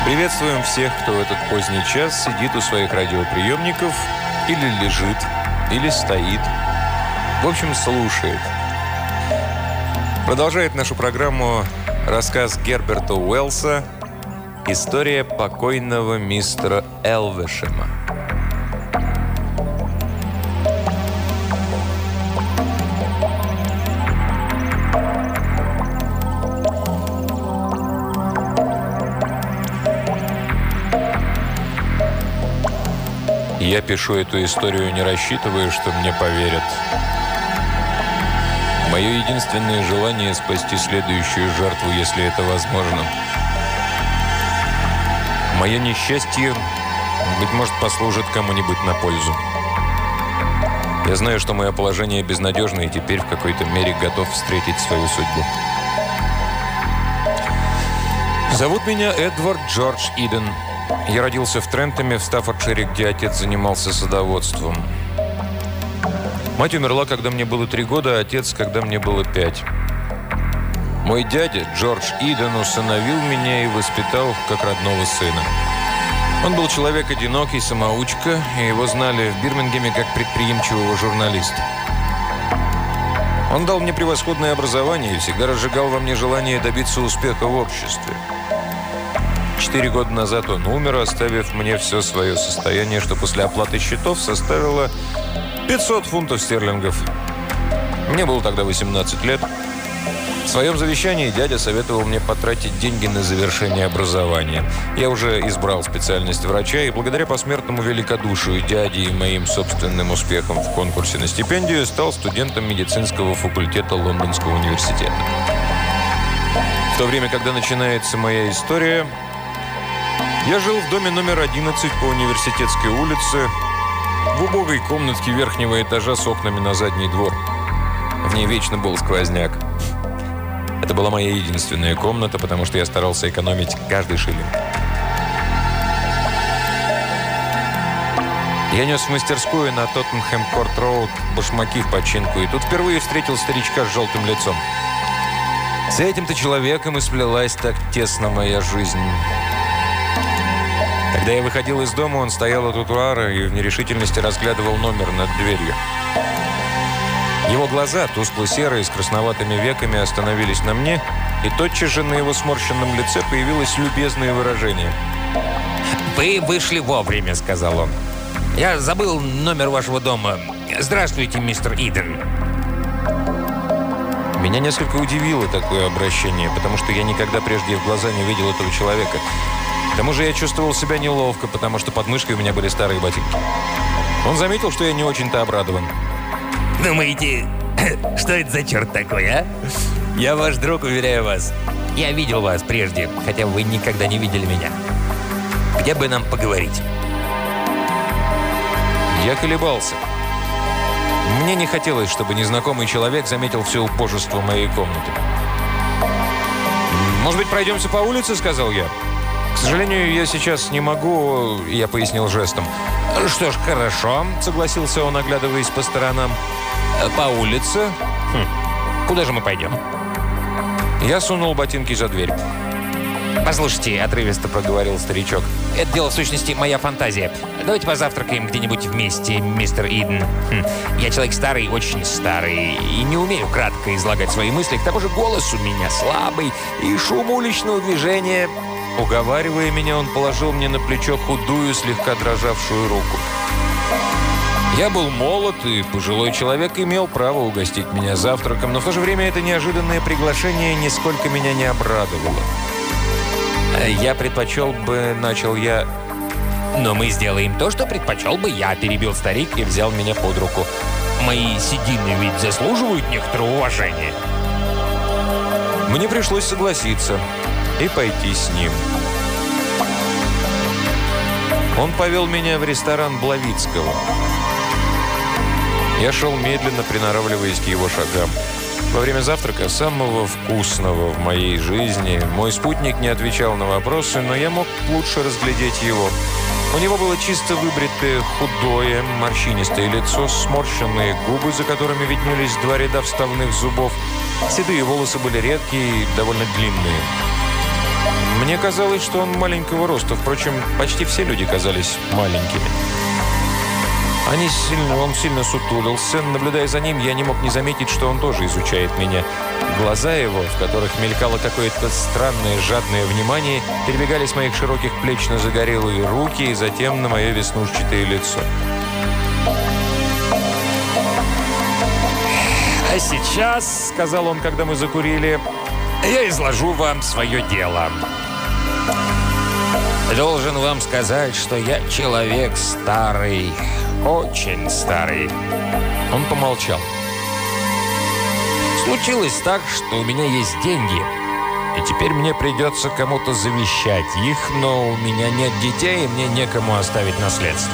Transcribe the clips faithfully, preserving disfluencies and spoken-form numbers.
Приветствуем всех, кто в этот поздний час сидит у своих радиоприемников или лежит, или стоит. В общем, слушает. Продолжает нашу программу рассказ Герберта Уэллса «История покойного мистера Элвешема». Я пишу эту историю, не рассчитывая, что мне поверят. Мое единственное желание – спасти следующую жертву, если это возможно. Мое несчастье, быть может, послужит кому-нибудь на пользу. Я знаю, что мое положение безнадежно, и теперь в какой-то мере готов встретить свою судьбу. Зовут меня Эдвард Джордж Иден. Я родился в Трентоне, в Стаффордшире, где отец занимался садоводством. Мать умерла, когда мне было три года, а отец, когда мне было пять. Мой дядя, Джордж Иден, усыновил меня и воспитал как родного сына. Он был человек одинокий, самоучка, и его знали в Бирмингеме как предприимчивого журналиста. Он дал мне превосходное образование и всегда разжигал во мне желание добиться успеха в обществе. Четыре года назад он умер, оставив мне все свое состояние, что после оплаты счетов составило пятьсот фунтов стерлингов. Мне было тогда восемнадцать лет. В своем завещании дядя советовал мне потратить деньги на завершение образования. Я уже избрал специальность врача, и благодаря посмертному великодушию дяди и моим собственным успехам в конкурсе на стипендию стал студентом медицинского факультета Лондонского университета. В то время, когда начинается моя история, я жил в доме номер одиннадцать по Университетской улице, в убогой комнатке верхнего этажа с окнами на задний двор. В ней вечно был сквозняк. Это была моя единственная комната, потому что я старался экономить каждый шиллинг. Я нес в мастерскую на Тоттенхэм-Корт-Роуд башмаки в починку, и тут впервые встретил старичка с желтым лицом. С этим-то человеком и сплелась так тесно моя жизнь. Когда я выходил из дома, он стоял у тротуара и в нерешительности разглядывал номер над дверью. Его глаза, тускло-серые, с красноватыми веками, остановились на мне, и тотчас же на его сморщенном лице появилось любезное выражение. «Вы вышли вовремя», — сказал он. «Я забыл номер вашего дома. Здравствуйте, мистер Иден». Меня несколько удивило такое обращение, потому что я никогда прежде в глаза не видел этого человека. К тому же я чувствовал себя неловко, потому что под мышкой у меня были старые ботинки. Он заметил, что я не очень-то обрадован. «Думаете, что это за черт такой, а? Я ваш друг, уверяю вас. Я видел вас прежде, хотя вы никогда не видели меня. Где бы нам поговорить?» Я колебался. Мне не хотелось, чтобы незнакомый человек заметил все убожество моей комнаты. «Может быть, пройдемся по улице?» – сказал я. «К сожалению, я сейчас не могу», – я пояснил жестом. «Что ж, хорошо», – согласился он, оглядываясь по сторонам. «По улице? Хм. Куда же мы пойдем?» Я сунул ботинки за дверь. «Послушайте», – отрывисто проговорил старичок. «Это дело, в сущности, моя фантазия. Давайте позавтракаем где-нибудь вместе, мистер Иден. Хм. Я человек старый, очень старый, и не умею кратко излагать свои мысли. К тому же голос у меня слабый, и шум уличного движения...» Уговаривая меня, он положил мне на плечо худую, слегка дрожавшую руку. Я был молод, и пожилой человек имел право угостить меня завтраком, но в то же время это неожиданное приглашение нисколько меня не обрадовало. «Я предпочел бы...» – начал я. «Но мы сделаем то, что предпочел бы я», – перебил старик и взял меня под руку. «Мои седины ведь заслуживают некоторого уважения». Мне пришлось согласиться и пойти с ним. Он повел меня в ресторан Блавицкого. Я шел медленно, приноравливаясь к его шагам. Во время завтрака, самого вкусного в моей жизни, мой спутник не отвечал на вопросы, но я мог лучше разглядеть его. У него было чисто выбритое, худое, морщинистое лицо, сморщенные губы, за которыми виднелись два ряда вставных зубов. Седые волосы были редкие и довольно длинные. Мне казалось, что он маленького роста. Впрочем, почти все люди казались маленькими. Они сильно, он сильно сутулился. Наблюдая за ним, я не мог не заметить, что он тоже изучает меня. Глаза его, в которых мелькало какое-то странное, жадное внимание, перебегали с моих широких плеч на загорелые руки и затем на мое веснушчатое лицо. «А сейчас, — сказал он, когда мы закурили, — я изложу вам свое дело. Должен вам сказать, что я человек старый, очень старый». Он помолчал. «Случилось так, что у меня есть деньги, и теперь мне придется кому-то завещать их, но у меня нет детей, и мне некому оставить наследство».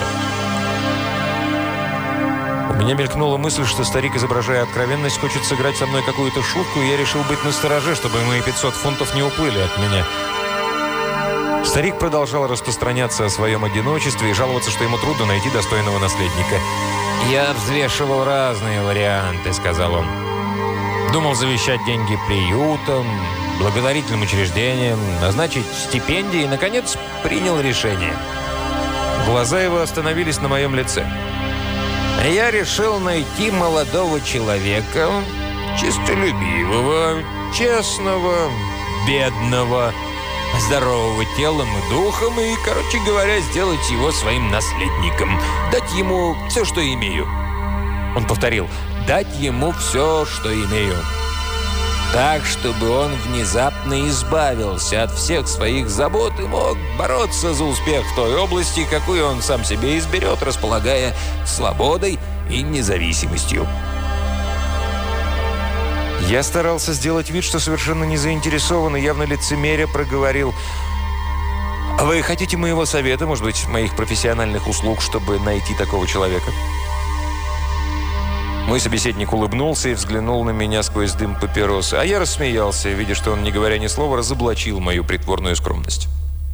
У меня мелькнула мысль, что старик, изображая откровенность, хочет сыграть со мной какую-то шутку, и я решил быть настороже, чтобы мои пятьсот фунтов не уплыли от меня. Старик продолжал распространяться о своем одиночестве и жаловаться, что ему трудно найти достойного наследника. «Я взвешивал разные варианты, — сказал он. Думал завещать деньги приютам, благотворительным учреждениям, назначить стипендии и, наконец, принял решение». Глаза его остановились на моем лице. «Я решил найти молодого человека, честолюбивого, честного, бедного, здорового телом и духом, и, короче говоря, сделать его своим наследником, дать ему все, что имею». Он повторил: «Дать ему все, что имею. Так, чтобы он внезапно избавился от всех своих забот и мог бороться за успех в той области, какую он сам себе изберет, располагая свободой и независимостью». Я старался сделать вид, что совершенно не заинтересован, и явно лицемеря проговорил: «Вы хотите моего совета, может быть, моих профессиональных услуг, чтобы найти такого человека?» Мой собеседник улыбнулся и взглянул на меня сквозь дым папиросы, а я рассмеялся, видя, что он, не говоря ни слова, разоблачил мою притворную скромность.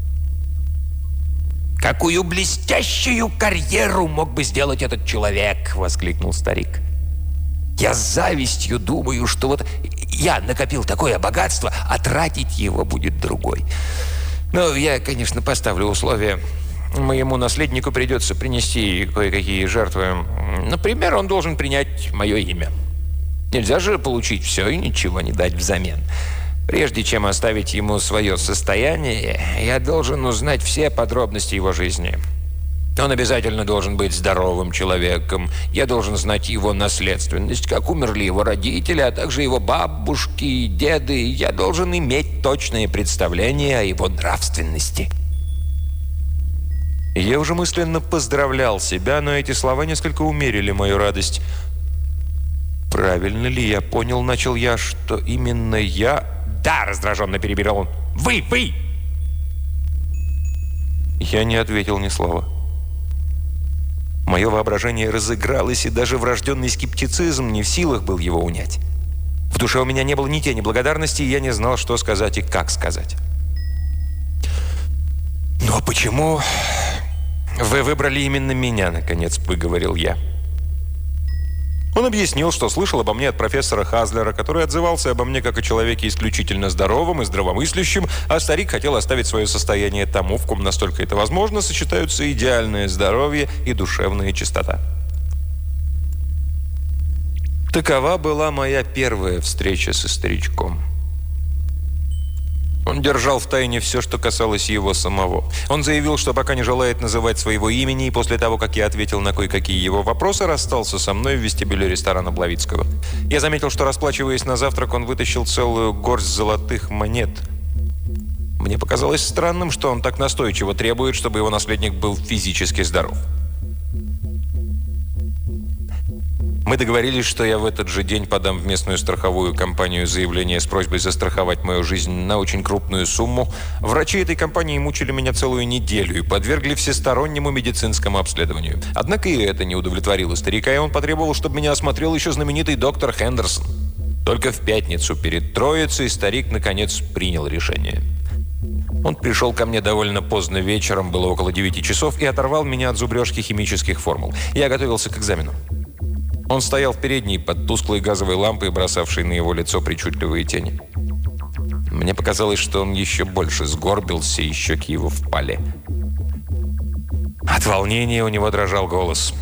«Какую блестящую карьеру мог бы сделать этот человек!» — воскликнул старик. «Я с завистью думаю, что вот я накопил такое богатство, а тратить его будет другой. Но я, конечно, поставлю условия. Моему наследнику придется принести кое-какие жертвы. Например, он должен принять мое имя. Нельзя же получить все и ничего не дать взамен. Прежде чем оставить ему свое состояние, я должен узнать все подробности его жизни. Он обязательно должен быть здоровым человеком. Я должен знать его наследственность, как умерли его родители, а также его бабушки и деды. Я должен иметь точное представление о его нравственности». Я уже мысленно поздравлял себя, но эти слова несколько умерили мою радость. «Правильно ли я понял, — начал я, — что именно я...» «Да!» — раздраженно перебирал он. «Вы! Вы!» Я не ответил ни слова. Мое воображение разыгралось, и даже врожденный скептицизм не в силах был его унять. В душе у меня не было ни тени благодарности, и я не знал, что сказать и как сказать. «Но почему вы выбрали именно меня?» — наконец выговорил я. Он объяснил, что слышал обо мне от профессора Хазлера, который отзывался обо мне как о человеке исключительно здоровом и здравомыслящем, а старик хотел оставить свое состояние тому, в ком настолько это возможно, сочетаются идеальное здоровье и душевная чистота. Такова была моя первая встреча со старичком. Он держал в тайне все, что касалось его самого. Он заявил, что пока не желает называть своего имени, и после того, как я ответил на кое-какие его вопросы, расстался со мной в вестибюле ресторана Блавицкого. Я заметил, что, расплачиваясь на завтрак, он вытащил целую горсть золотых монет. Мне показалось странным, что он так настойчиво требует, чтобы его наследник был физически здоров. Мы договорились, что я в этот же день подам в местную страховую компанию заявление с просьбой застраховать мою жизнь на очень крупную сумму. Врачи этой компании мучили меня целую неделю и подвергли всестороннему медицинскому обследованию. Однако и это не удовлетворило старика, и он потребовал, чтобы меня осмотрел еще знаменитый доктор Хендерсон. Только в пятницу перед Троицей старик, наконец, принял решение. Он пришел ко мне довольно поздно вечером, было около девяти часов, и оторвал меня от зубрежки химических формул. Я готовился к экзамену. Он стоял в передней под тусклой газовой лампой, бросавшей на его лицо причудливые тени. Мне показалось, что он еще больше сгорбился, и щеки его впали. От волнения у него дрожал голос.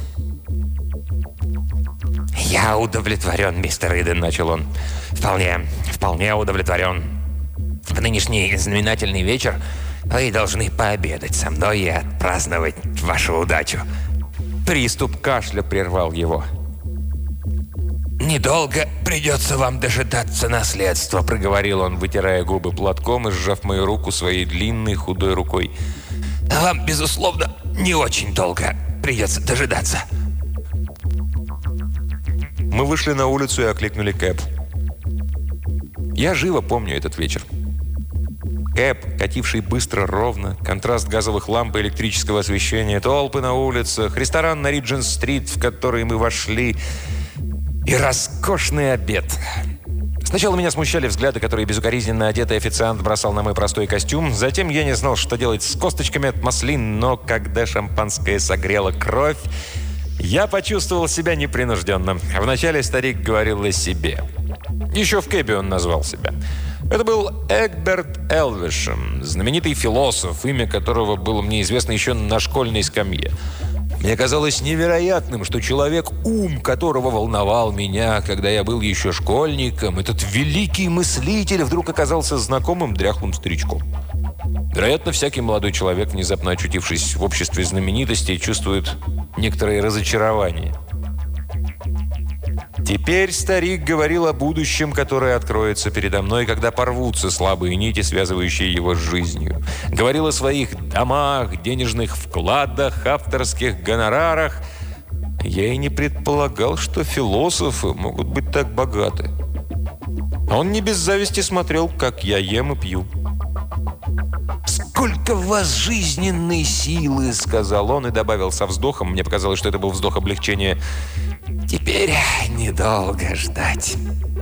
«Я удовлетворен, мистер Иден», — начал он. «Вполне, вполне удовлетворен. В нынешний знаменательный вечер вы должны пообедать со мной и отпраздновать вашу удачу». Приступ кашля прервал его. «Недолго придется вам дожидаться наследства», — проговорил он, вытирая губы платком и сжав мою руку своей длинной худой рукой. «Вам, безусловно, не очень долго придется дожидаться». Мы вышли на улицу и окликнули Кэб. Я живо помню этот вечер. Кэб, кативший быстро, ровно, контраст газовых ламп и электрического освещения, толпы на улицах, ресторан на Риджент-стрит, в который мы вошли, и роскошный обед. Сначала меня смущали взгляды, которые безукоризненно одетый официант бросал на мой простой костюм. Затем я не знал, что делать с косточками от маслин, но когда шампанское согрело кровь, я почувствовал себя непринужденным. Вначале старик говорил о себе. Еще в Кэбе он назвал себя. Это был Эгберт Элвишем, знаменитый философ, имя которого было мне известно еще на школьной скамье. Мне казалось невероятным, что человек, ум которого волновал меня, когда я был еще школьником, этот великий мыслитель, вдруг оказался знакомым дряхлым старичком. Вероятно, всякий молодой человек, внезапно очутившись в обществе знаменитостей, чувствует некоторое разочарование. Теперь старик говорил о будущем, которое откроется передо мной, когда порвутся слабые нити, связывающие его с жизнью. Говорил о своих домах, денежных вкладах, авторских гонорарах. Я и не предполагал, что философы могут быть так богаты. Он не без зависти смотрел, как я ем и пью. «Сколько в вас жизненной силы!» — сказал он и добавил со вздохом. Мне показалось, что это был вздох облегчения. «Теперь недолго ждать».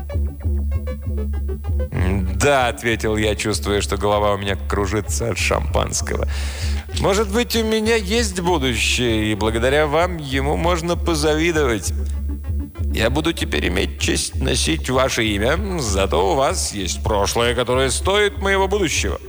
«Да», — ответил я, чувствуя, что голова у меня кружится от шампанского. «Может быть, у меня есть будущее, и благодаря вам ему можно позавидовать. Я буду теперь иметь честь носить ваше имя, зато у вас есть прошлое, которое стоит моего будущего».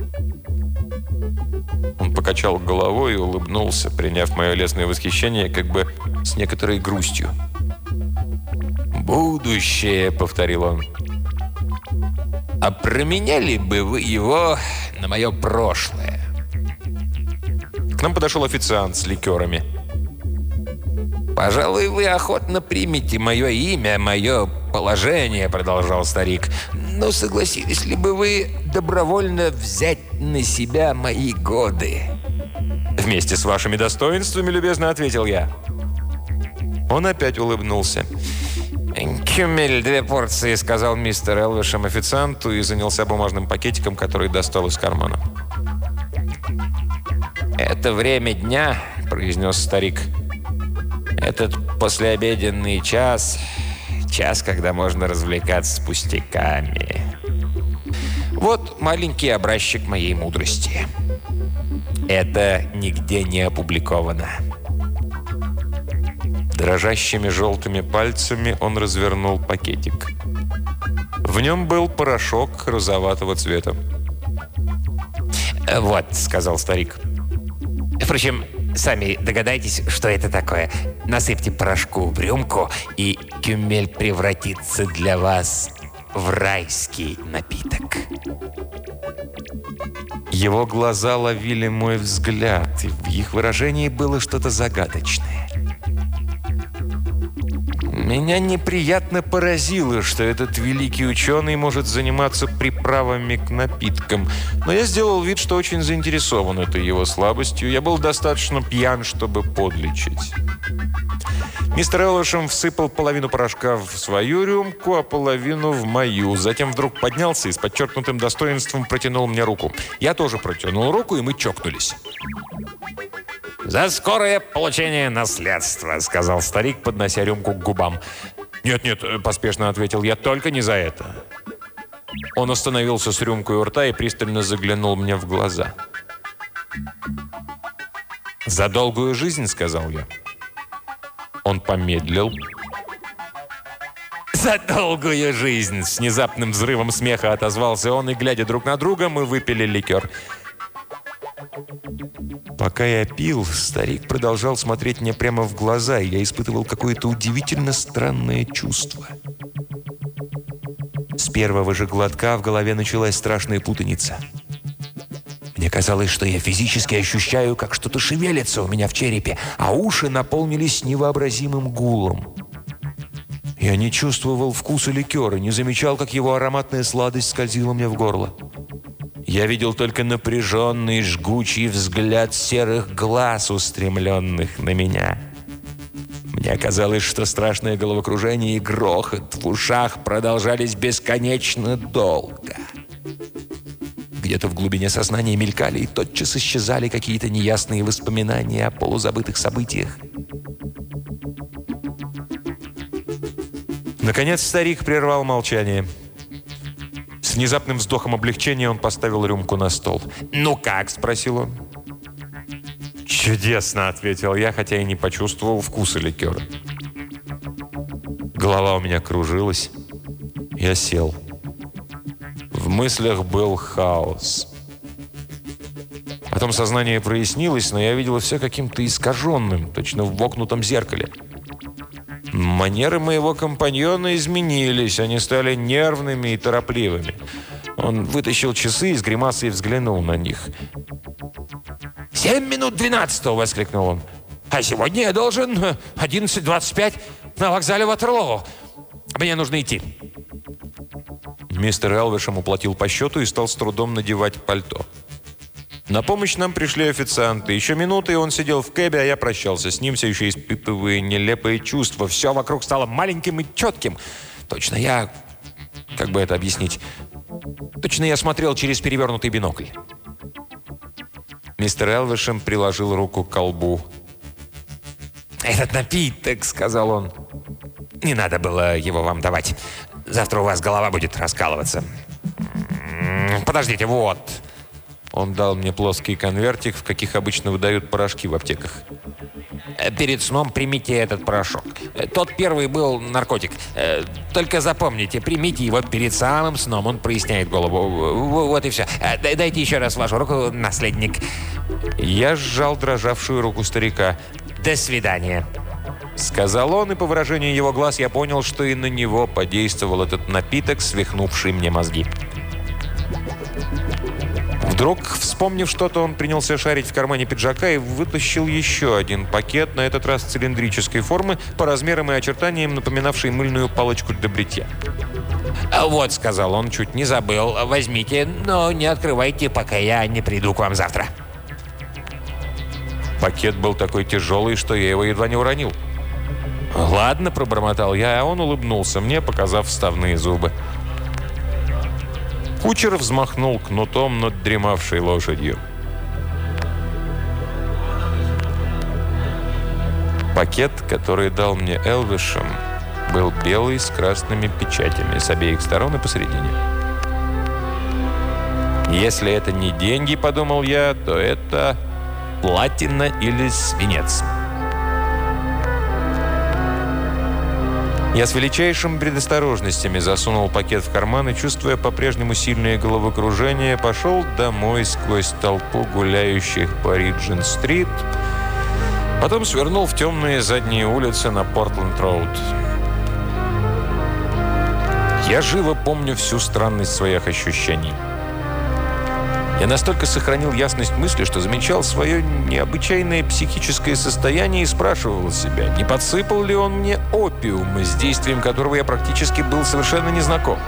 Он покачал головой и улыбнулся, приняв мое лестное восхищение как бы с некоторой грустью. «Будущее», — повторил он. «А променяли бы вы его на мое прошлое?» К нам подошел официант с ликерами. «Пожалуй, вы охотно примете мое имя, мое положение», — продолжал старик. «Но согласились ли бы вы добровольно взять на себя мои годы?» «Вместе с вашими достоинствами», — любезно ответил я. Он опять улыбнулся. «Кюмель, две порции», — сказал мистер Элвишем официанту и занялся бумажным пакетиком, который достал из кармана. «Это время дня», — произнес старик. «Этот послеобеденный час, час, когда можно развлекаться пустяками. Вот маленький образчик моей мудрости. Это нигде не опубликовано». Дрожащими желтыми пальцами он развернул пакетик. В нем был порошок розоватого цвета. «Вот», — сказал старик. «Впрочем, сами догадайтесь, что это такое. Насыпьте порошку в рюмку, и кюмель превратится для вас в райский напиток». Его глаза ловили мой взгляд, и в их выражении было что-то загадочное. Меня неприятно поразило, что этот великий ученый может заниматься приправами к напиткам. Но я сделал вид, что очень заинтересован этой его слабостью. Я был достаточно пьян, чтобы подлечить. Мистер Элвишем всыпал половину порошка в свою рюмку, а половину в мою. Затем вдруг поднялся и с подчеркнутым достоинством протянул мне руку. Я тоже протянул руку, и мы чокнулись. «За скорое получение наследства», — сказал старик, поднося рюмку к губам. «Нет-нет», — поспешно ответил я, — «только не за это». Он остановился с рюмкой у рта и пристально заглянул мне в глаза. «За долгую жизнь», — сказал я. Он помедлил. «За долгую жизнь!» С внезапным взрывом смеха отозвался он, и, глядя друг на друга, мы выпили ликер. Пока я пил, старик продолжал смотреть мне прямо в глаза, и я испытывал какое-то удивительно странное чувство. С первого же глотка в голове началась страшная путаница. Мне казалось, что я физически ощущаю, как что-то шевелится у меня в черепе, а уши наполнились невообразимым гулом. Я не чувствовал вкуса ликера, не замечал, как его ароматная сладость скользила мне в горло. Я видел только напряженный, жгучий взгляд серых глаз, устремленных на меня. Мне казалось, что страшное головокружение и грохот в ушах продолжались бесконечно долго. Где-то в глубине сознания мелькали и тотчас исчезали какие-то неясные воспоминания о полузабытых событиях. Наконец старик прервал молчание. С внезапным вздохом облегчения он поставил рюмку на стол. «Ну как?» – спросил он. «Чудесно!» – ответил я, хотя и не почувствовал вкуса ликера. Голова у меня кружилась. Я сел. В мыслях был хаос. Потом сознание прояснилось, но я видел все каким-то искаженным, точно в вокнутом зеркале. Манеры моего компаньона изменились, они стали нервными и торопливыми. Он вытащил часы и с гримасой взглянул на них. «Семь минут двенадцатого!» — воскликнул он. «А сегодня я должен одиннадцать двадцать пять на вокзале Ватерлоо. Мне нужно идти». Мистер Элвишем уплатил по счету и стал с трудом надевать пальто. На помощь нам пришли официанты. Еще минуты, и он сидел в кэбе, а я прощался с ним, все еще испытывая нелепые чувства. Все вокруг стало маленьким и четким. Точно я... Как бы это объяснить? Точно я смотрел через перевернутый бинокль. Мистер Элвишем приложил руку к колбу. «Этот напиток», — сказал он. «Не надо было его вам давать. Завтра у вас голова будет раскалываться. Подождите, вот». Он дал мне плоский конвертик, в каких обычно выдают порошки в аптеках. «Перед сном примите этот порошок. Тот первый был наркотик. Только запомните, примите его перед самым сном. Он проясняет голову. Вот и все. Дайте еще раз вашу руку, наследник». Я сжал дрожавшую руку старика. «До свидания», — сказал он, и по выражению его глаз я понял, что и на него подействовал этот напиток, свихнувший мне мозги. Вдруг, вспомнив что-то, он принялся шарить в кармане пиджака и вытащил еще один пакет, на этот раз цилиндрической формы, по размерам и очертаниям напоминавший мыльную палочку для бритья. «Вот», — сказал он, чуть не забыл, — «возьмите, но не открывайте, пока я не приду к вам завтра». Пакет был такой тяжелый, что я его едва не уронил. «Ладно», — пробормотал я, а он улыбнулся мне, показав вставные зубы. Кучер взмахнул кнутом над дремавшей лошадью. Пакет, который дал мне Элвишем, был белый с красными печатями с обеих сторон и посередине. Если это не деньги, подумал я, то это платина или свинец. Я с величайшими предосторожностями засунул пакет в карман и, чувствуя по-прежнему сильное головокружение, пошел домой сквозь толпу гуляющих по Риджент-стрит, потом свернул в темные задние улицы на Портленд-роуд. Я живо помню всю странность своих ощущений. Я настолько сохранил ясность мысли, что замечал свое необычайное психическое состояние и спрашивал себя, не подсыпал ли он мне опиум, с действием которого я практически был совершенно незнаком.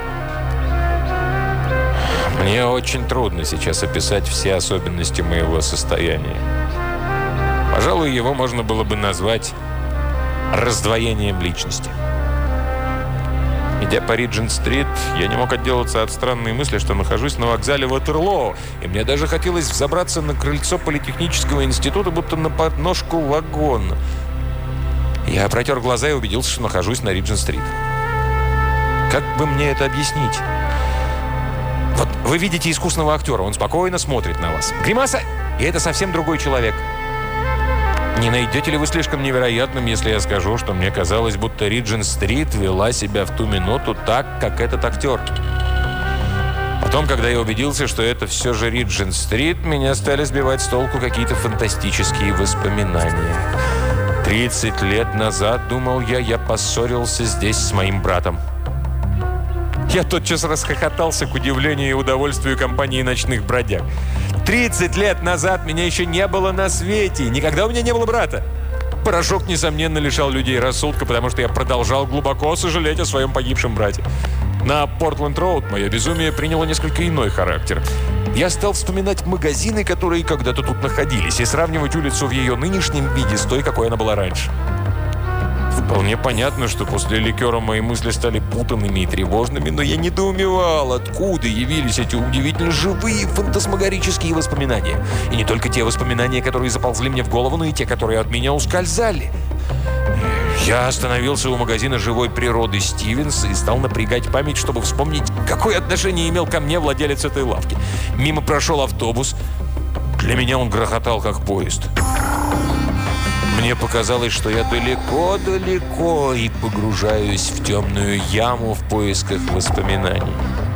Мне очень трудно сейчас описать все особенности моего состояния. Пожалуй, его можно было бы назвать раздвоением личности. Идя по Риджент-стрит, я не мог отделаться от странной мысли, что нахожусь на вокзале Ватерлоо, и мне даже хотелось взобраться на крыльцо Политехнического института, будто на подножку вагона. Я протер глаза и убедился, что нахожусь на Риджент-стрит. Как бы мне это объяснить? Вот вы видите искусного актера, он спокойно смотрит на вас. Гримаса, и это совсем другой человек. Не найдете ли вы слишком невероятным, если я скажу, что мне казалось, будто Риджент-стрит вела себя в ту минуту так, как этот актер? Потом, когда я убедился, что это все же Риджент-стрит, меня стали сбивать с толку какие-то фантастические воспоминания. Тридцать лет назад, думал я, я поссорился здесь с моим братом. Я тотчас расхохотался к удивлению и удовольствию компании ночных бродяг. Тридцать лет назад меня еще не было на свете. Никогда у меня не было брата. Порошок, несомненно, лишал людей рассудка, потому что я продолжал глубоко сожалеть о своем погибшем брате. На Портленд-роуд мое безумие приняло несколько иной характер. Я стал вспоминать магазины, которые когда-то тут находились, и сравнивать улицу в ее нынешнем виде с той, какой она была раньше. Вполне понятно, что после ликера мои мысли стали путанными и тревожными, но я недоумевал, откуда явились эти удивительно живые фантасмагорические воспоминания. И не только те воспоминания, которые заползли мне в голову, но и те, которые от меня ускользали. Я остановился у магазина живой природы «Стивенс» и стал напрягать память, чтобы вспомнить, какое отношение имел ко мне владелец этой лавки. Мимо прошел автобус. Для меня он грохотал, как поезд. Мне показалось, что я далеко-далеко и погружаюсь в темную яму в поисках воспоминаний.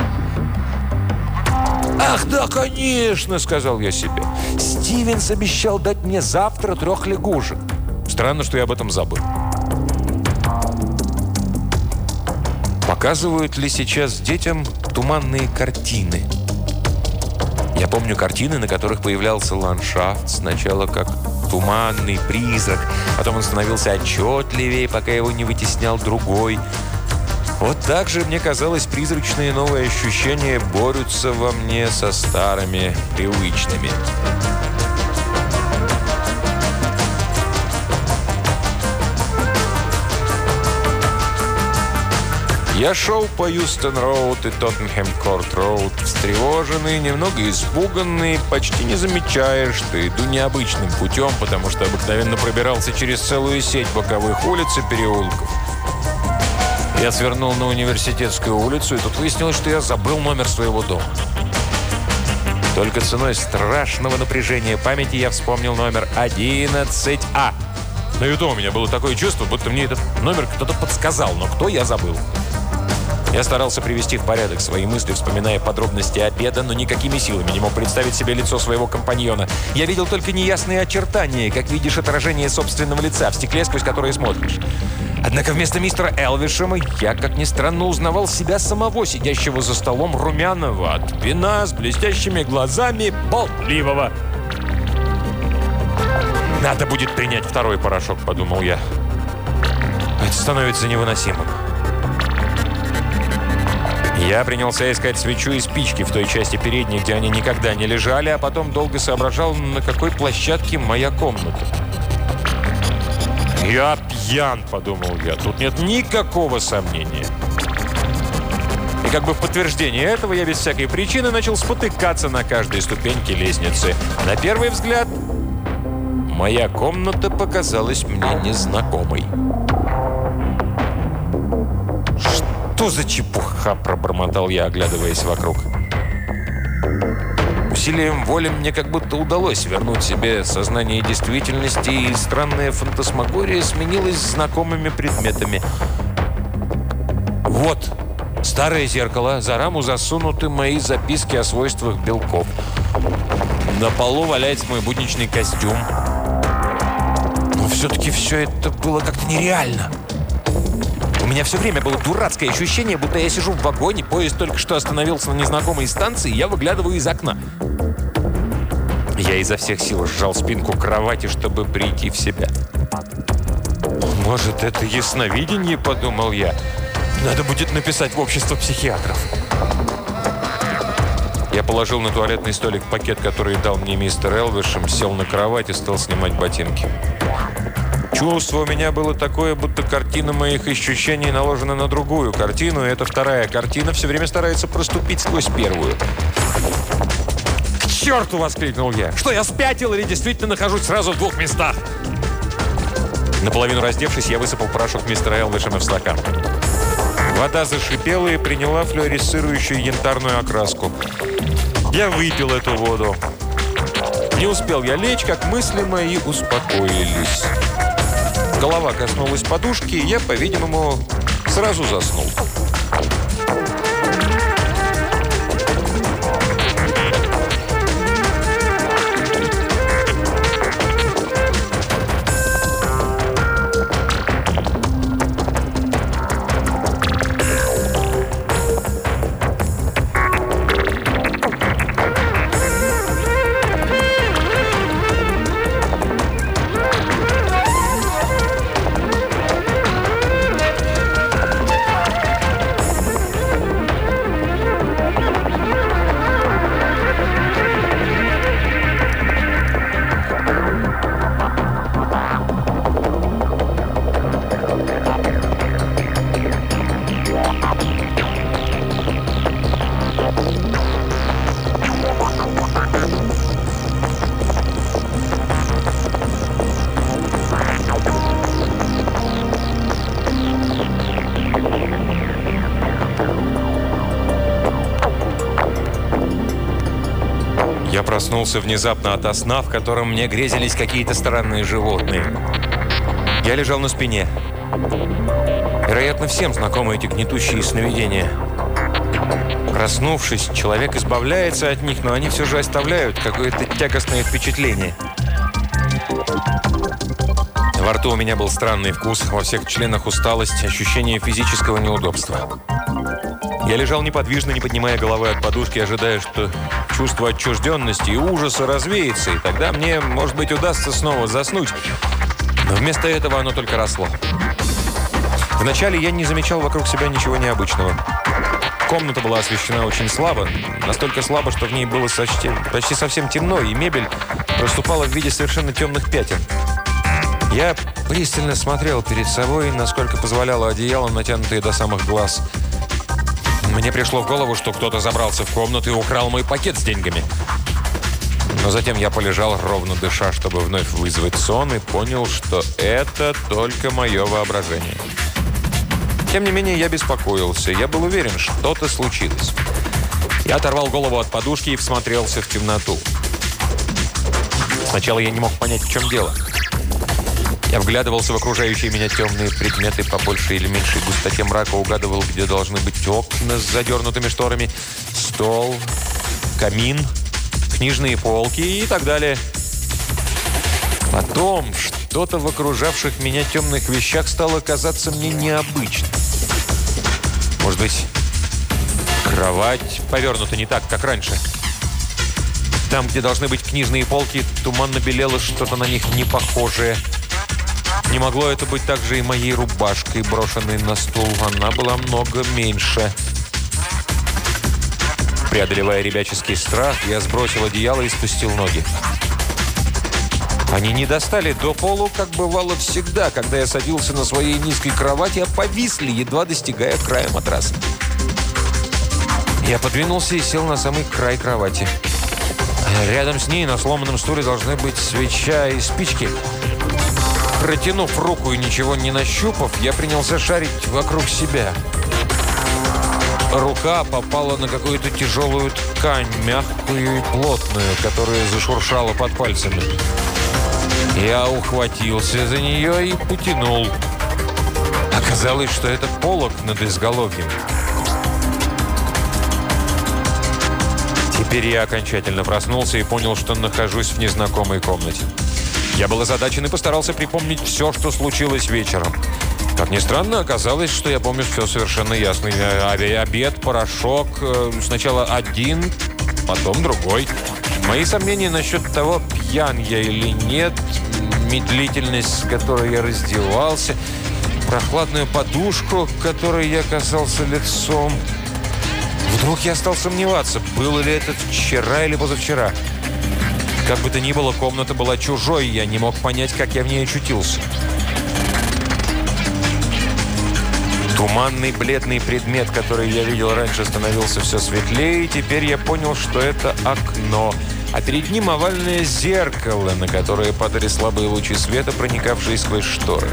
«Ах, да, конечно!» — сказал я себе. «Стивенс обещал дать мне завтра трех лягушек. Странно, что я об этом забыл». Показывают ли сейчас детям туманные картины? Я помню картины, на которых появлялся ландшафт, сначала как туманный призрак, потом он становился отчетливее, пока его не вытеснял другой. Вот так же, мне казалось, призрачные новые ощущения борются во мне со старыми, привычными. Я шел по Юстон-роуд и Тоттенхэм-корт-роуд, встревоженный, немного испуганный, почти не замечая, что иду необычным путем, потому что обыкновенно пробирался через целую сеть боковых улиц и переулков. Я свернул на Университетскую улицу, и тут выяснилось, что я забыл номер своего дома. Только ценой страшного напряжения памяти я вспомнил номер одиннадцать А. Но и то у меня было такое чувство, будто мне этот номер кто-то подсказал, но кто, я забыл. Я старался привести в порядок свои мысли, вспоминая подробности обеда, но никакими силами не мог представить себе лицо своего компаньона. Я видел только неясные очертания, как видишь отражение собственного лица в стекле, сквозь которое смотришь. Однако вместо мистера Элвишема я, как ни странно, узнавал себя самого, сидящего за столом румяного от вина, с блестящими глазами, болтливого. «Надо будет принять второй порошок», — подумал я. «Это становится невыносимым». Я принялся искать свечу и спички в той части передней, где они никогда не лежали, а потом долго соображал, на какой площадке моя комната. «Я пьян», — подумал я. «Тут нет никакого сомнения». И как бы в подтверждение этого я без всякой причины начал спотыкаться на каждой ступеньке лестницы. На первый взгляд моя комната показалась мне незнакомой. «Что за чепуха?» – пробормотал я, оглядываясь вокруг. Усилием воли мне как будто удалось вернуть себе сознание действительности, и странная фантасмагория сменилась знакомыми предметами. Вот старое зеркало, за раму засунуты мои записки о свойствах белков. На полу валяется мой будничный костюм. Но все-таки все это было как-то нереально. У меня все время было дурацкое ощущение, будто я сижу в вагоне, поезд только что остановился на незнакомой станции, и я выглядываю из окна. Я изо всех сил сжал спинку кровати, чтобы прийти в себя. «Может, это ясновидение?» – подумал я. «Надо будет написать в общество психиатров». Я положил на туалетный столик пакет, который дал мне мистер Элвишем, сел на кровать и стал снимать ботинки. Чувство у меня было такое, будто картина моих ощущений наложена на другую картину, и эта вторая картина все время старается проступить сквозь первую. «К черту!» – воскликнул я. «Что, я спятил или действительно нахожусь сразу в двух местах?» Наполовину раздевшись, я высыпал порошок мистера Элвишема в стакан. Вода зашипела и приняла флуоресцирующую янтарную окраску. Я выпил эту воду. Не успел я лечь, как мысли мои успокоились. Голова коснулась подушки, и я, по-видимому, сразу заснул. Я проснулся внезапно ото сна, в котором мне грезились какие-то странные животные. Я лежал на спине. Вероятно, всем знакомы эти гнетущие сновидения. Проснувшись, человек избавляется от них, но они все же оставляют какое-то тягостное впечатление. Во рту у меня был странный вкус, во всех членах усталость, ощущение физического неудобства. Я лежал неподвижно, не поднимая головы от подушки, ожидая, что чувство отчужденности и ужаса развеется, и тогда мне, может быть, удастся снова заснуть. Но вместо этого оно только росло. Вначале я не замечал вокруг себя ничего необычного. Комната была освещена очень слабо, настолько слабо, что в ней было почти, почти совсем темно, и мебель проступала в виде совершенно темных пятен. Я пристально смотрел перед собой, насколько позволяло одеяло, натянутое до самых глаз. Мне пришло в голову, что кто-то забрался в комнату и украл мой пакет с деньгами. Но затем я полежал, ровно дыша, чтобы вновь вызвать сон, и понял, что это только мое воображение. Тем не менее, я беспокоился. Я был уверен, что-то случилось. Я оторвал голову от подушки и всмотрелся в темноту. Сначала я не мог понять, в чем дело. Я вглядывался в окружающие меня темные предметы, по большей или меньшей густоте мрака угадывал, где должны быть окна с задернутыми шторами, стол, камин, книжные полки и так далее. Потом что-то в окружавших меня темных вещах стало казаться мне необычным. Может быть, кровать повернута не так, как раньше. Там, где должны быть книжные полки, туманно белело что-то на них не похожее. Не могло это быть также и моей рубашкой, брошенной на стул. Она была много меньше. Преодолевая ребяческий страх, я сбросил одеяло и спустил ноги. Они не достали до полу, как бывало всегда, когда я садился на своей низкой кровати, а повисли, едва достигая края матраса. Я подвинулся и сел на самый край кровати. Рядом с ней на сломанном стуле должны быть свеча и спички. Протянув руку и ничего не нащупав, я принялся шарить вокруг себя. Рука попала на какую-то тяжелую ткань, мягкую и плотную, которая зашуршала под пальцами. Я ухватился за нее и потянул. Оказалось, что это полог над изголовьем. Теперь я окончательно проснулся и понял, что нахожусь в незнакомой комнате. Я был озадачен и постарался припомнить все, что случилось вечером. Как ни странно, оказалось, что я помню все совершенно ясно. Обед, порошок, сначала один, потом другой. Мои сомнения насчет того, пьян я или нет, медлительность, с которой я раздевался, прохладную подушку, которой я касался лицом. Вдруг я стал сомневаться, было ли это вчера или позавчера. Как бы то ни было, комната была чужой, я не мог понять, как я в ней очутился. Туманный бледный предмет, который я видел раньше, становился все светлее, и теперь я понял, что это окно, а перед ним овальное зеркало, на которое падали слабые лучи света, проникавшие сквозь шторы.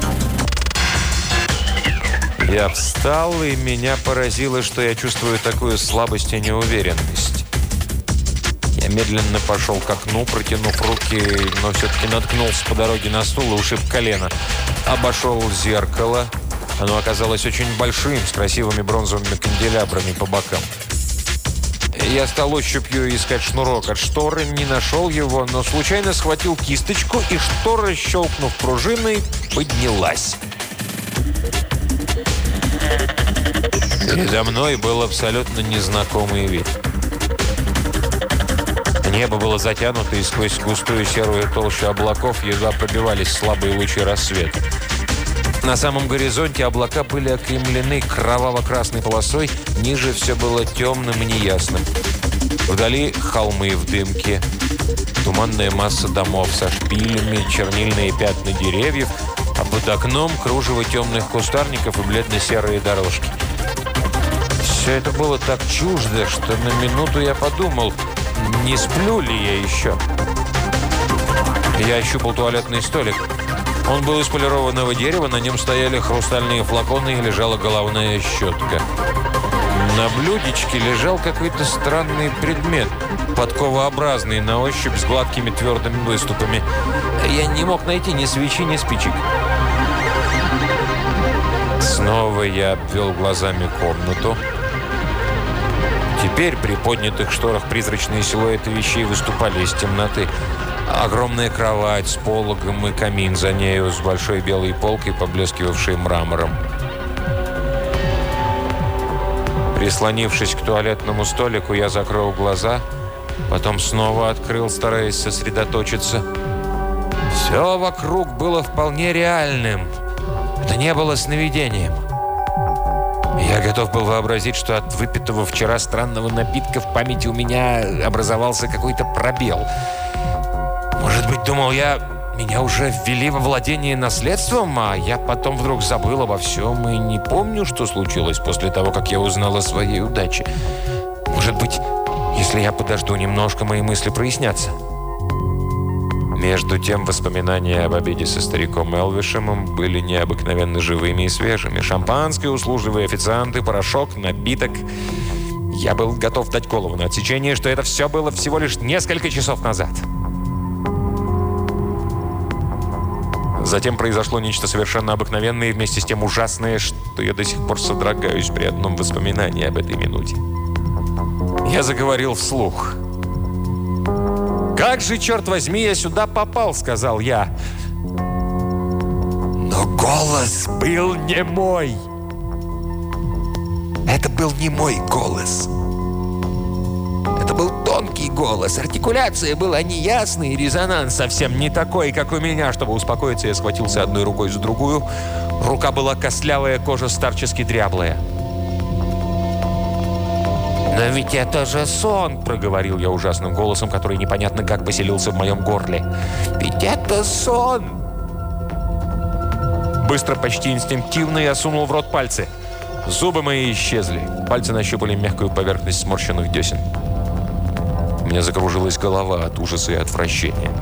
Я встал, и меня поразило, что я чувствую такую слабость и неуверенность. Я медленно пошел к окну, протянув руки, но все-таки наткнулся по дороге на стул и ушиб колено. Обошел зеркало. Оно оказалось очень большим, с красивыми бронзовыми канделябрами по бокам. Я стал ощупью искать шнурок от шторы, не нашел его, но случайно схватил кисточку, и штора, щелкнув пружиной, поднялась. Передо мной был абсолютно незнакомый вид. Небо было затянуто, и сквозь густую серую толщу облаков едва пробивались слабые лучи рассвета. На самом горизонте облака были окаймлены кроваво-красной полосой, ниже все было темным и неясным. Вдали холмы в дымке, туманная масса домов со шпилями, чернильные пятна деревьев, а под окном кружево темных кустарников и бледно-серые дорожки. Все это было так чуждо, что на минуту я подумал, не сплю ли я еще. Я ощупал туалетный столик. Он был из полированного дерева, на нем стояли хрустальные флаконы и лежала головная щетка. На блюдечке лежал какой-то странный предмет, подковообразный на ощупь с гладкими твердыми выступами. Я не мог найти ни свечи, ни спичек. Снова я обвел глазами комнату. Теперь при поднятых шторах призрачные силуэты вещей выступали из темноты. Огромная кровать с пологом и камин за нею с большой белой полкой, поблескивавшей мрамором. Прислонившись к туалетному столику, я закрыл глаза, потом снова открыл, стараясь сосредоточиться. Все вокруг было вполне реальным. Это не было сновидением. Я готов был вообразить, что от выпитого вчера странного напитка в памяти у меня образовался какой-то пробел. Может быть, думал я, меня уже ввели во владение наследством, а я потом вдруг забыл обо всем и не помню, что случилось после того, как я узнал о своей удаче. Может быть, если я подожду немножко, мои мысли прояснятся. Между тем, воспоминания об обеде со стариком Элвишемом были необыкновенно живыми и свежими. Шампанское, услужливые официанты, порошок, напиток. Я был готов дать голову на отсечение, что это все было всего лишь несколько часов назад. Затем произошло нечто совершенно обыкновенное и вместе с тем ужасное, что я до сих пор содрогаюсь при одном воспоминании об этой минуте. Я заговорил вслух. «Как же, черт возьми, я сюда попал?» — сказал я. Но голос был не мой. Это был не мой голос. Это был тонкий голос. Артикуляция была неясной, резонанс совсем не такой, как у меня. Чтобы успокоиться, я схватился одной рукой за другую. Рука была костлявая, кожа старчески дряблая. «Но ведь это же сон!» – проговорил я ужасным голосом, который непонятно как поселился в моем горле. «Ведь это сон!» Быстро, почти инстинктивно я сунул в рот пальцы. Зубы мои исчезли. Пальцы нащупали мягкую поверхность сморщенных десен. У меня закружилась голова от ужаса и отвращения.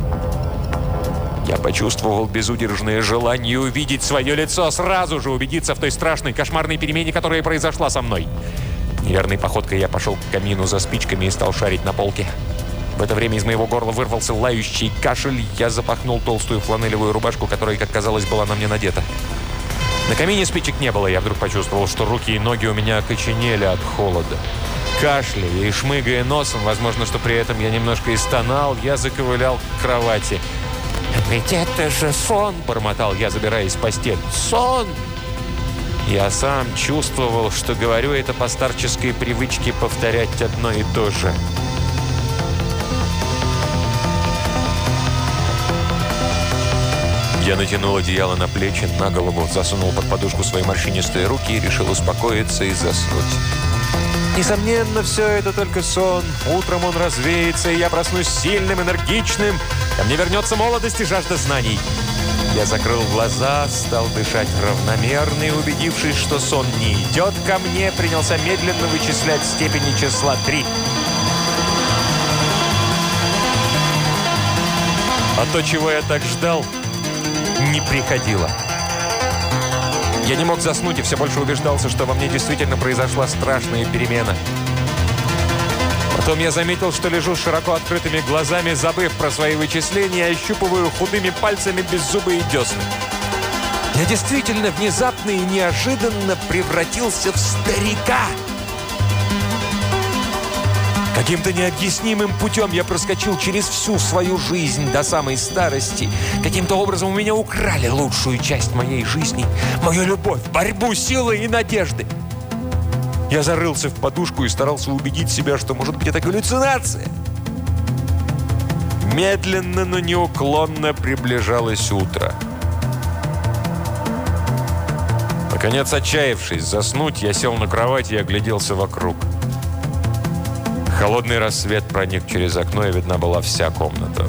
Я почувствовал безудержное желание увидеть свое лицо, сразу же убедиться в той страшной, кошмарной перемене, которая произошла со мной. Неверной походкой я пошел к камину за спичками и стал шарить на полке. В это время из моего горла вырвался лающий кашель. Я запахнул толстую фланелевую рубашку, которая, как казалось, была на мне надета. На камине спичек не было. Я вдруг почувствовал, что руки и ноги у меня окоченели от холода. Кашляя и шмыгая носом, возможно, что при этом я немножко и стонал, я заковылял к кровати. «Ведь это же сон!» – бормотал я, забираясь в постель. «Сон!» Я сам чувствовал, что говорю это по старческой привычке повторять одно и то же. Я натянул одеяло на плечи, на голову, засунул под подушку свои морщинистые руки и решил успокоиться и заснуть. Несомненно, все это только сон. Утром он развеется, и я проснусь сильным, энергичным. Ко мне вернется молодость и жажда знаний. Я закрыл глаза, стал дышать равномерно и, убедившись, что сон не идет ко мне, принялся медленно вычислять степени числа три. А то, чего я так ждал, не приходило. Я не мог заснуть и все больше убеждался, что во мне действительно произошла страшная перемена. Потом я заметил, что лежу с широко открытыми глазами, забыв про свои вычисления, и ощупываю худыми пальцами беззубые десны. Я действительно внезапно и неожиданно превратился в старика. Каким-то необъяснимым путем я проскочил через всю свою жизнь до самой старости. Каким-то образом у меня украли лучшую часть моей жизни. Мою любовь, борьбу, силы и надежды. Я зарылся в подушку и старался убедить себя, что, может быть, это галлюцинация. Медленно, но неуклонно приближалось утро. Наконец, отчаявшись заснуть, я сел на кровать и огляделся вокруг. Холодный рассвет проник через окно, и видна была вся комната.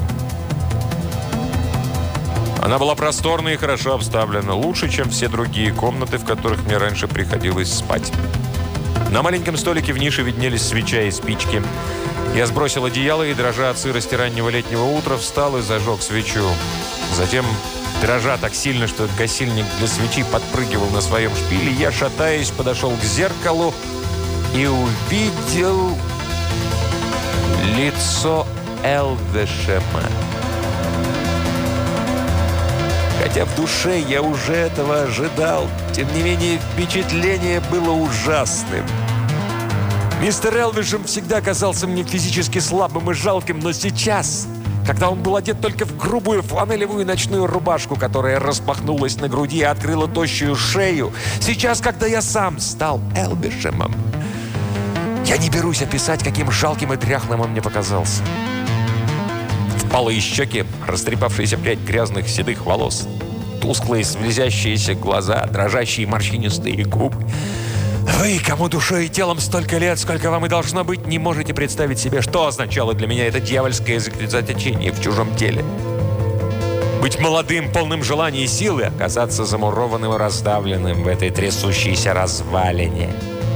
Она была просторной и хорошо обставлена, лучше, чем все другие комнаты, в которых мне раньше приходилось спать. На маленьком столике в нише виднелись свеча и спички. Я сбросил одеяло и, дрожа от сырости раннего летнего утра, встал и зажег свечу. Затем, дрожа так сильно, что гасильник для свечи подпрыгивал на своем шпиле, я, шатаясь, подошел к зеркалу и увидел лицо Элвешема. Хотя в душе я уже этого ожидал, тем не менее впечатление было ужасным. Мистер Элвишем всегда казался мне физически слабым и жалким, но сейчас, когда он был одет только в грубую фланелевую ночную рубашку, которая распахнулась на груди и открыла тощую шею, сейчас, когда я сам стал Элвишемом, я не берусь описать, каким жалким и дряхлым он мне показался. Впалые щеки, растрепавшаяся прядь грязных седых волос, тусклые слезящиеся глаза, дрожащие морщинистые губы. Вы, кому душой и телом столько лет, сколько вам и должно быть, не можете представить себе, что означало для меня это дьявольское заточение в чужом теле. Быть молодым, полным желания и силы, оказаться замурованным и раздавленным в этой трясущейся развалине.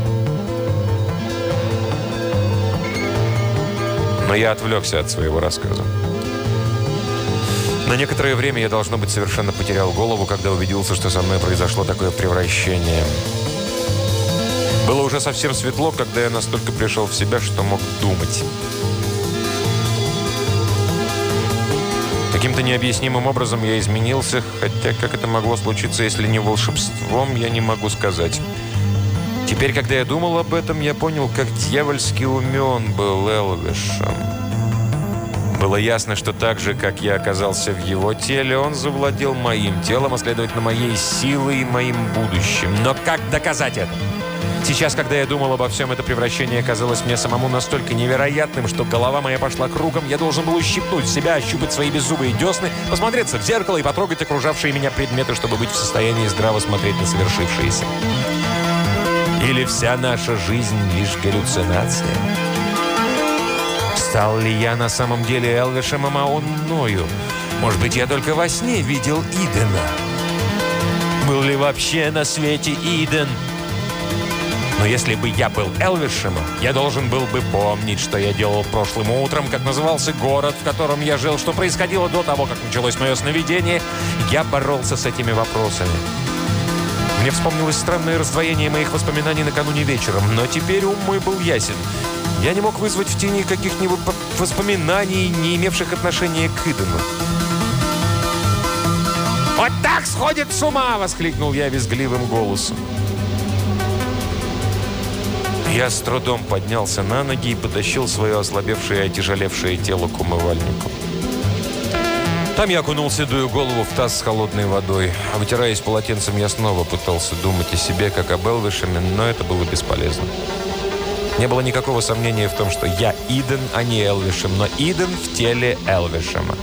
Но я отвлекся от своего рассказа. На некоторое время я, должно быть, совершенно потерял голову, когда убедился, что со мной произошло такое превращение. Было уже совсем светло, когда я настолько пришел в себя, что мог думать. Каким-то необъяснимым образом я изменился, хотя как это могло случиться, если не волшебством, я не могу сказать. Теперь, когда я думал об этом, я понял, как дьявольски умен был Элвишем. Было ясно, что так же, как я оказался в его теле, он завладел моим телом, а следовательно, моей силой и моим будущим. Но как доказать это? Сейчас, когда я думал обо всем, это превращение казалось мне самому настолько невероятным, что голова моя пошла кругом. Я должен был ущипнуть себя, ощупать свои беззубые десны, посмотреться в зеркало и потрогать окружавшие меня предметы, чтобы быть в состоянии здраво смотреть на совершившееся. Или вся наша жизнь лишь галлюцинация? Стал ли я на самом деле Элвишемом, а он мною? Может быть, я только во сне видел Идена? Был ли вообще на свете Иден? Но если бы я был Элвишемом, я должен был бы помнить, что я делал прошлым утром, как назывался город, в котором я жил, что происходило до того, как началось мое сновидение. Я боролся с этими вопросами. Мне вспомнилось странное раздвоение моих воспоминаний накануне вечером, но теперь ум мой был ясен. Я не мог вызвать в тени каких-нибудь воспоминаний, не имевших отношения к Идену. «Вот так сходит с ума!» — воскликнул я визгливым голосом. Я с трудом поднялся на ноги и потащил свое ослабевшее и отяжелевшее тело к умывальнику. Там я окунул седую голову в таз с холодной водой. Вытираясь полотенцем, я снова пытался думать о себе, как об Элвишеме, но это было бесполезно. Не было никакого сомнения в том, что я Иден, а не Элвишем, но Иден в теле Элвишема.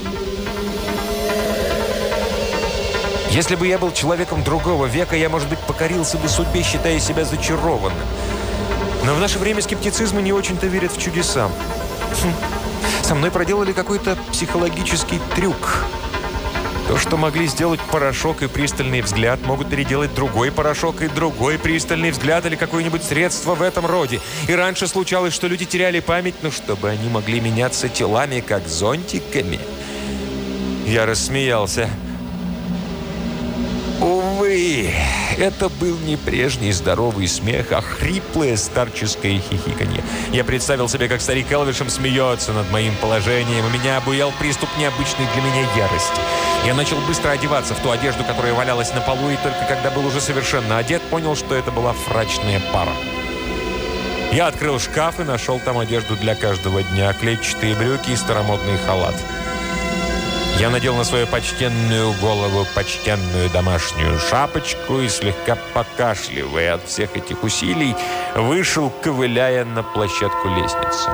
Если бы я был человеком другого века, я, может быть, покорился бы судьбе, считая себя зачарованным. Но в наше время скептицизм не очень-то верит в чудеса. Хм. Со мной проделали какой-то психологический трюк. То, что могли сделать порошок и пристальный взгляд, могут переделать другой порошок и другой пристальный взгляд или какое-нибудь средство в этом роде. И раньше случалось, что люди теряли память, но чтобы они могли меняться телами, как зонтиками. Я рассмеялся. Увы, Это был не прежний здоровый смех, а хриплое старческое хихиканье. Я представил себе, как старик Элвишем смеется над моим положением, и меня обуял приступ необычной для меня ярости. Я начал быстро одеваться в ту одежду, которая валялась на полу, и только когда был уже совершенно одет, понял, что это была фрачная пара. Я открыл шкаф и нашел там одежду для каждого дня, клетчатые брюки и старомодный халат. Я надел на свою почтенную голову почтенную домашнюю шапочку и, слегка покашливая от всех этих усилий, вышел, ковыляя на площадку лестницы.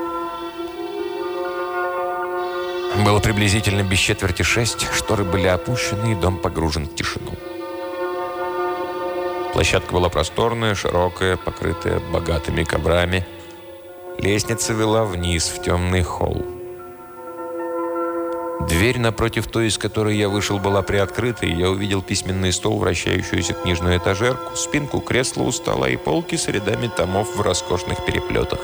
Было приблизительно без четверти шесть, шторы были опущены, и дом погружен в тишину. Площадка была просторная, широкая, покрытая богатыми коврами. Лестница вела вниз, в темный холл. Дверь напротив той, из которой я вышел, была приоткрыта, и я увидел письменный стол, вращающуюся книжную этажерку, спинку кресла у стола и полки с рядами томов в роскошных переплетах.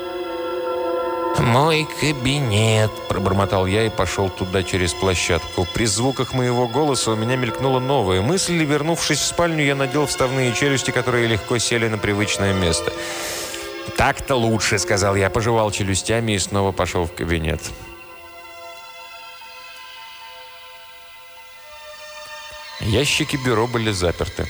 «Мой кабинет», – пробормотал я и пошел туда через площадку. При звуках моего голоса у меня мелькнула новая мысль, и, вернувшись в спальню, я надел вставные челюсти, которые легко сели на привычное место. «Так-то лучше», – сказал я, пожевал челюстями и снова пошел в кабинет. Ящики бюро были заперты.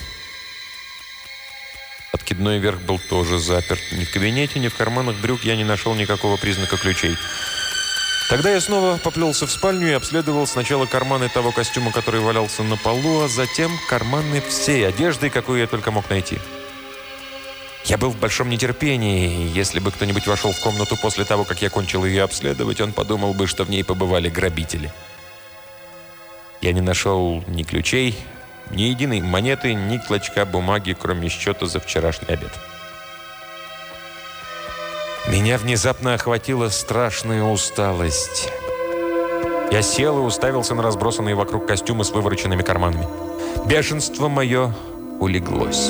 Откидной верх был тоже заперт. Ни в кабинете, ни в карманах брюк я не нашел никакого признака ключей. Тогда я снова поплелся в спальню и обследовал сначала карманы того костюма, который валялся на полу, а затем карманы всей одежды, какую я только мог найти. Я был в большом нетерпении, и если бы кто-нибудь вошел в комнату после того, как я кончил ее обследовать, он подумал бы, что в ней побывали грабители. Я не нашел ни ключей, ни единой монеты, ни клочка бумаги, кроме счета за вчерашний обед. Меня внезапно охватила страшная усталость. Я сел и уставился на разбросанные вокруг костюмы с вывороченными карманами. Бешенство мое улеглось.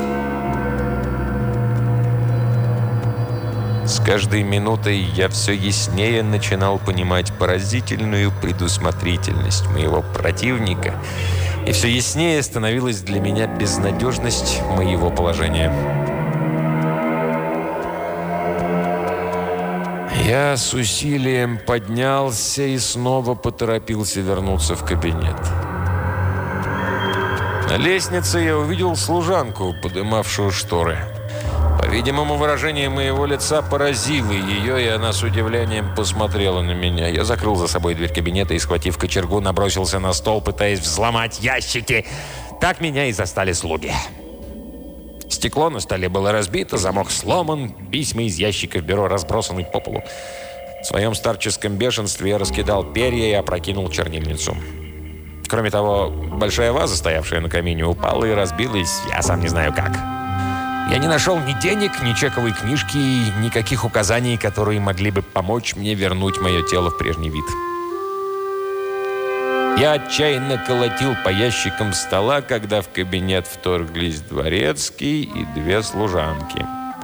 С каждой минутой я все яснее начинал понимать поразительную предусмотрительность моего противника, и все яснее становилась для меня безнадежность моего положения. Я с усилием поднялся и снова поторопился вернуться в кабинет. На лестнице я увидел служанку, подымавшую шторы. По-видимому, выражение моего лица поразило ее, и она с удивлением посмотрела на меня. Я закрыл за собой дверь кабинета и, схватив кочергу, набросился на стол, пытаясь взломать ящики. Так меня и застали слуги. Стекло на столе было разбито, замок сломан, письма из ящика в бюро разбросаны по полу. В своем старческом бешенстве я раскидал перья и опрокинул чернильницу. Кроме того, большая ваза, стоявшая на камине, упала и разбилась, я сам не знаю как. Я не нашел ни денег, ни чековой книжки, никаких указаний, которые могли бы помочь мне вернуть мое тело в прежний вид. Я отчаянно колотил по ящикам стола, когда в кабинет вторглись дворецкий и две служанки.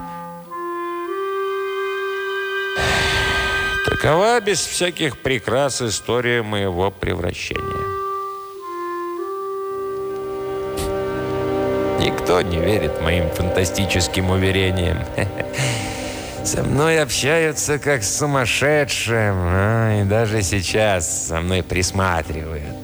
Такова без всяких прикрас история моего превращения. Никто не верит моим фантастическим уверениям. Со мной общаются как с сумасшедшим, а, и даже сейчас со мной присматривают.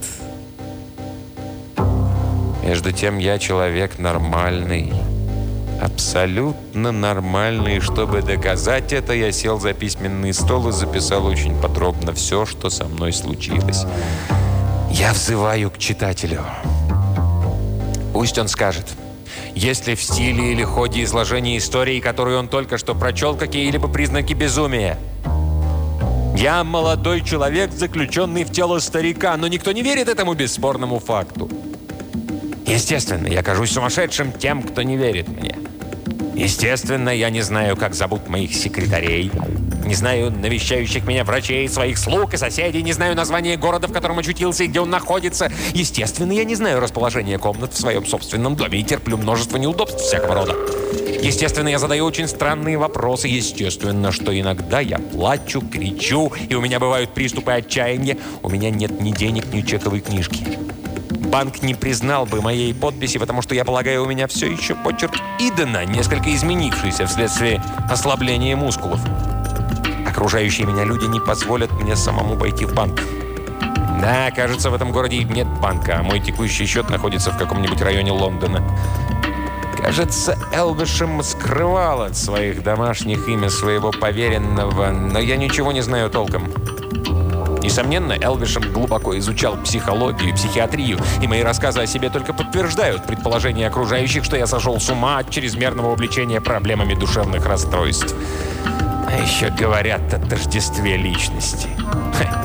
Между тем я человек нормальный, абсолютно нормальный. И чтобы доказать это, я сел за письменный стол и записал очень подробно все, что со мной случилось. Я взываю к читателю. Пусть он скажет, есть ли в стиле или ходе изложения истории, которую он только что прочел, какие-либо признаки безумия. Я молодой человек, заключенный в тело старика, но никто не верит этому бесспорному факту. Естественно, я кажусь сумасшедшим тем, кто не верит мне. Естественно, я не знаю, как зовут моих секретарей, не знаю навещающих меня врачей, своих слуг и соседей, не знаю название города, в котором очутился и где он находится. Естественно, я не знаю расположение комнат в своем собственном доме и терплю множество неудобств всякого рода. Естественно, я задаю очень странные вопросы. Естественно, что иногда я плачу, кричу, и у меня бывают приступы отчаяния. У меня нет ни денег, ни чековой книжки. Банк не признал бы моей подписи, потому что, я полагаю, у меня все еще почерк Идена, несколько изменившийся вследствие ослабления мускулов. Окружающие меня люди не позволят мне самому пойти в банк. Да, кажется, в этом городе нет банка, а мой текущий счет находится в каком-нибудь районе Лондона. Кажется, Элвишем скрывал от своих домашних имя своего поверенного, но я ничего не знаю толком. Несомненно, Элвишем глубоко изучал психологию и психиатрию, и мои рассказы о себе только подтверждают предположение окружающих, что я сошел с ума от чрезмерного увлечения проблемами душевных расстройств. А еще говорят о тождестве личности. Ха.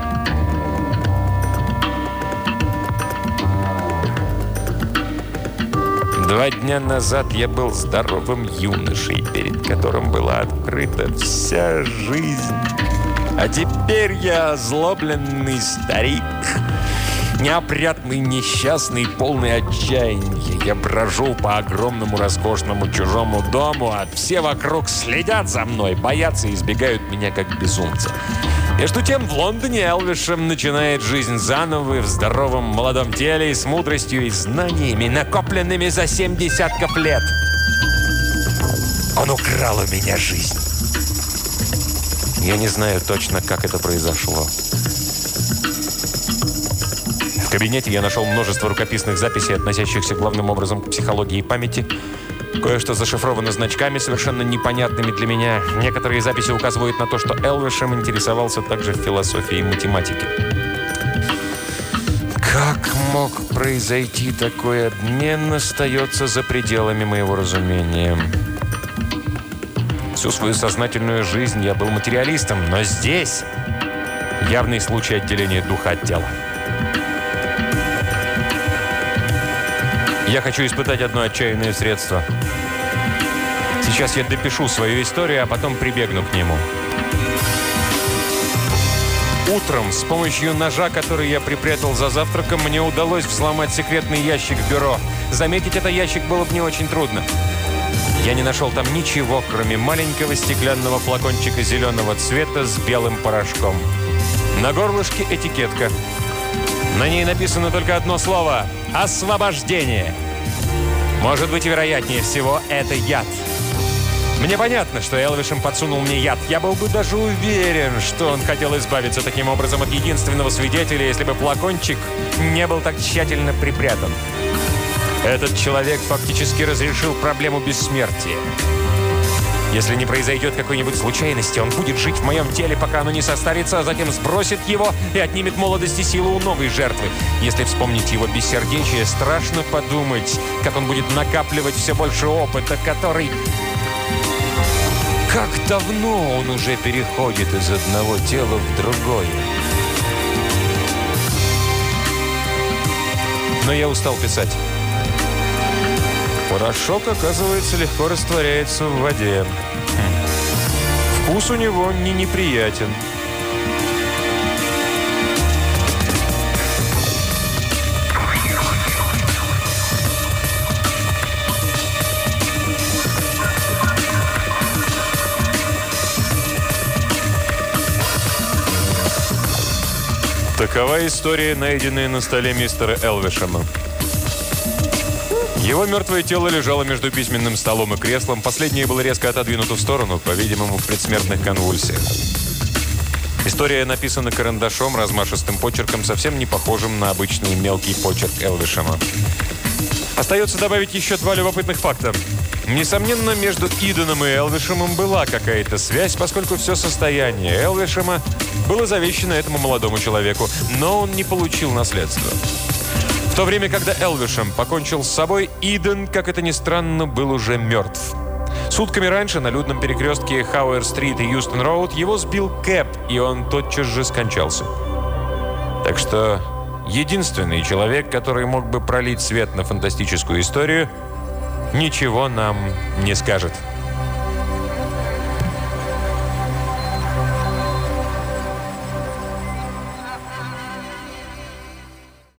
Два дня назад я был здоровым юношей, перед которым была открыта вся жизнь. А теперь я озлобленный старик, неопрятный, несчастный, полный отчаяния. Я брожу по огромному роскошному чужому дому, а все вокруг следят за мной, боятся и избегают меня как безумца. Между тем в Лондоне Элвишем начинает жизнь заново в здоровом молодом теле и с мудростью и знаниями, накопленными за семь десятков лет. Он украл у меня жизнь. Я не знаю точно, как это произошло. В кабинете я нашел множество рукописных записей, относящихся главным образом к психологии памяти. Кое-что зашифровано значками, совершенно непонятными для меня. Некоторые записи указывают на то, что Элвишем интересовался также философией и математикой. Как мог произойти такой обмен, остается за пределами моего разумения. Всю свою сознательную жизнь я был материалистом, но здесь явный случай отделения духа от тела. Я хочу испытать одно отчаянное средство. Сейчас я допишу свою историю, а потом прибегну к нему. Утром с помощью ножа, который я припрятал за завтраком, мне удалось взломать секретный ящик в бюро. Заметить этот ящик было бы не очень трудно. Я не нашел там ничего, кроме маленького стеклянного флакончика зеленого цвета с белым порошком. На горлышке этикетка. На ней написано только одно слово – «Освобождение». Может быть, вероятнее всего, это яд. Мне понятно, что Элвишем подсунул мне яд. Я был бы даже уверен, что он хотел избавиться таким образом от единственного свидетеля, если бы флакончик не был так тщательно припрятан. Этот человек фактически разрешил проблему бессмертия. Если не произойдет какой-нибудь случайности, он будет жить в моем теле, пока оно не состарится, а затем сбросит его и отнимет молодость и силу у новой жертвы. Если вспомнить его бессердечие, страшно подумать, как он будет накапливать все больше опыта, который... Как давно он уже переходит из одного тела в другое. Но я устал писать. Порошок, оказывается, легко растворяется в воде. Вкус у него не неприятен. Такова история, найденная на столе мистера Элвишема. Его мертвое тело лежало между письменным столом и креслом. Последнее было резко отодвинуто в сторону, по-видимому, в предсмертных конвульсиях. История написана карандашом, размашистым почерком, совсем не похожим на обычный мелкий почерк Элвишема. Остается добавить еще два любопытных факта. Несомненно, между Иденом и Элвишемом была какая-то связь, поскольку все состояние Элвишема было завещено этому молодому человеку, но он не получил наследство. В то время, когда Элвишем покончил с собой, Иден, как это ни странно, был уже мертв. Сутками раньше на людном перекрестке Хауэр-стрит и Юстон-роуд его сбил кэб, и он тотчас же скончался. Так что единственный человек, который мог бы пролить свет на фантастическую историю, ничего нам не скажет.